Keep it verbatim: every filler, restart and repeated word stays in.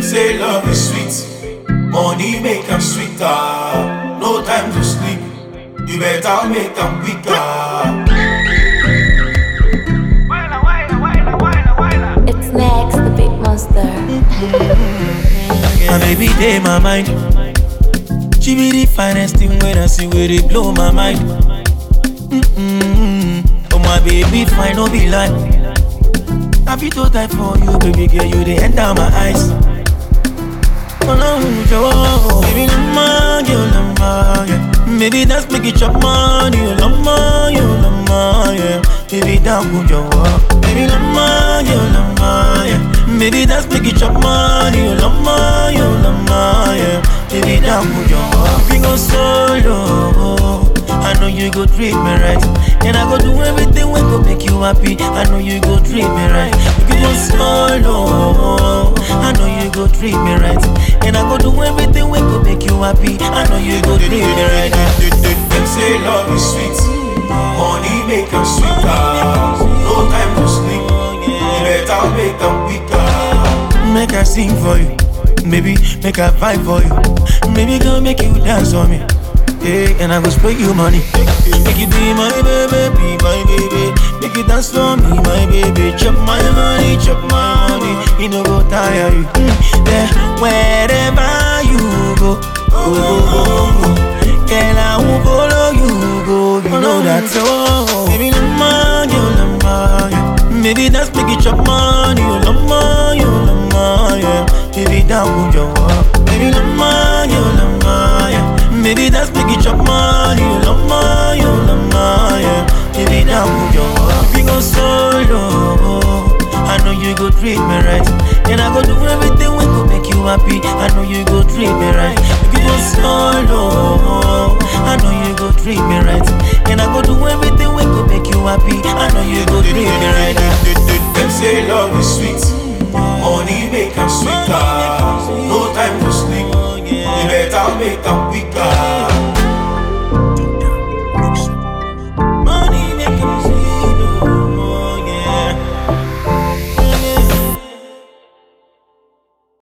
say love is sweet, money make them sweeter. No time to sleep, you better make them quicker. It's next, the big monster. My baby day my mind. She be the finest thing when I see where it blow my mind. Mm-mm. Oh my baby fine, no be lie. I be too tight for you, baby girl, you the enter my eyes. Oh no, Joe, baby lama, you lama, yeah. Baby that's make it chop money, you lama, you lama, yeah. Baby down with your walk, baby lama, you lama, yeah. Baby that's make it chop money, you lama, you lama, yeah. Baby down with your walk, we go solo. I know you go treat me right, and I go do everything we go make you happy. I know you go treat me right, we go solo. I know you go treat me right, and I go do everything we go make you happy. I know you go treat me right. Them say love is sweet, money make them sweeter. No time to sleep, you better make them quicker. Make I sing for you, maybe make I vibe for you, maybe gonna make you dance for me. Yeah, and I go spray you money. Make you be my baby, be my baby. Make you dance for me, my baby. Chop my money, chop my money. You know go tire you. Mm, yeah, wherever you go, go, go, go, go. Girl, I won't follow you, go. You know that. Oh, baby, lama, you lama, yeah. Maybe that's make you chop money, you lama, you lama, yeah. Baby, down with your walk. Baby, lama, you lama, yeah. Maybe that's make you chop money, you lama, you lama, yeah. Baby, down with your walk. We go solo. I know you go treat me right, and I go do everything we go make you happy. I know you go treat me right. We go solo. I know you go treat me right, and I go do everything we go make you happy. I know you go treat me right. Them say love is sweet, money make them sweeter. No time to sleep, you better make them quicker.